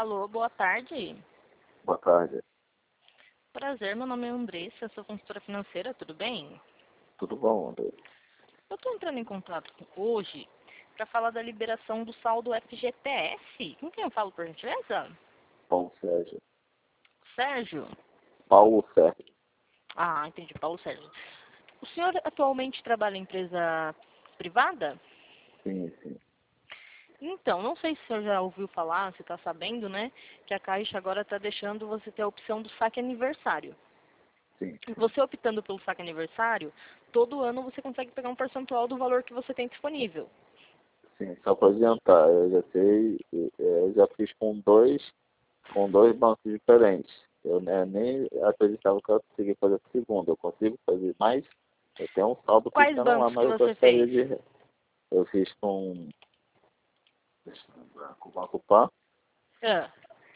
Alô, boa tarde. Boa tarde. Prazer, meu nome é Andressa, sou consultora financeira, tudo bem? Tudo bom, André? Eu estou entrando em contato hoje para falar da liberação do saldo FGTS. Com quem eu falo, por gentileza? Paulo Sérgio. Sérgio? Paulo Sérgio. Ah, entendi, Paulo Sérgio. O senhor atualmente trabalha em empresa privada? Sim, sim. Então, não sei se o senhor já ouviu falar, se está sabendo, né, que a Caixa agora está deixando você ter a opção do saque aniversário. Sim, Você optando pelo saque aniversário, todo ano você consegue pegar um percentual do valor que você tem disponível. sim. Só para adiantar, eu já sei, eu já fiz com dois bancos diferentes. Eu, né, nem acreditava que eu conseguia fazer o segundo. Eu consigo fazer mais. Eu tenho um saldo Quais pequeno lá, bancos que mas eu você gostaria fez? de. Eu fiz com, deixa eu lembrar, com o Banco Pan. Ah,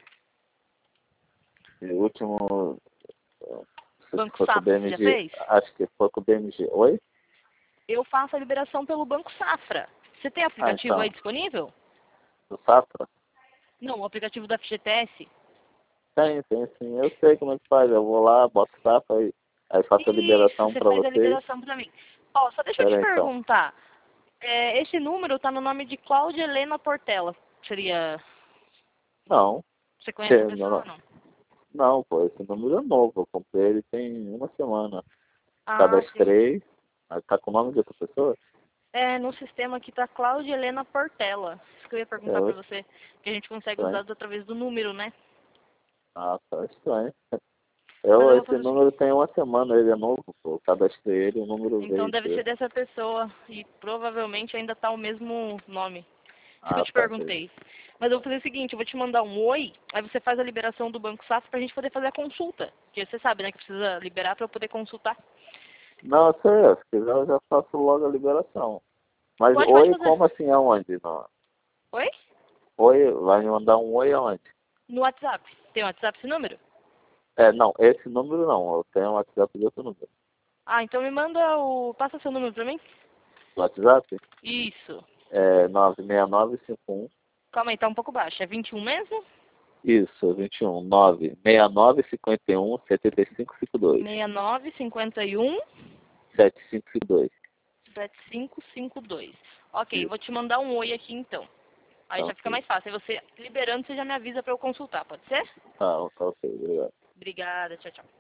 E o último, se Banco foi com o Safra, você já BMG, fez? acho que foi com o BMG. Oi? Eu faço a liberação pelo Banco Safra. Você tem Ah, aplicativo aí então. disponível? Do Safra? Não, o aplicativo da FGTS. Tem sim. Eu sei como é que faz. Eu vou lá, boto capa aí faço a Isso, liberação você para faz a vocês. liberação para mim. Ó, só deixa eu te Espera aí, então. perguntar. Esse número está no nome de Cláudia Helena Portela. Seria... Não, Você conhece a não, pessoa ou não. não? Não, pô, esse número é novo. Eu comprei ele tem uma semana. Ah, entendi. Cadastrei. Aí tá com o nome de outra pessoa? No sistema aqui tá Cláudia Helena Portela. Isso que eu ia perguntar É pra você. Que a gente consegue os estranho. dados através do número, né? Ah, tá estranho. Mas eu vou Esse fazer o número seguinte. tem uma semana, ele é novo, pô. Eu cadastrei ele, o número Então veio deve ser seu. dessa pessoa. E provavelmente ainda tá o mesmo nome. Isso que eu Ah, te tá, entendi. perguntei. Mas eu vou fazer o seguinte, eu vou te mandar um oi, aí você faz a liberação do Banco Safra pra gente poder fazer a consulta. Porque você sabe, né, que precisa liberar pra eu poder consultar. Não, eu sei, se quiser eu já faço logo a liberação. Mas Pode oi, fazer. como assim aonde? Não. Oi? Oi, vai me mandar um oi aonde? No WhatsApp. Tem WhatsApp esse número? Não, esse número não. Eu tenho um WhatsApp de outro número. Ah, então me manda o... Passa seu número pra mim? O WhatsApp Isso. é 96951. Calma aí, tá um pouco baixo. É 21 mesmo? Isso, 21. 96951 7552. 6951 7552. 7552. Ok, Isso. vou te mandar um oi aqui então. Aí Tá já fica ok. mais fácil. Aí você liberando, você já me avisa pra eu consultar, pode ser? Tá ok, obrigado. Obrigada, tchau, tchau.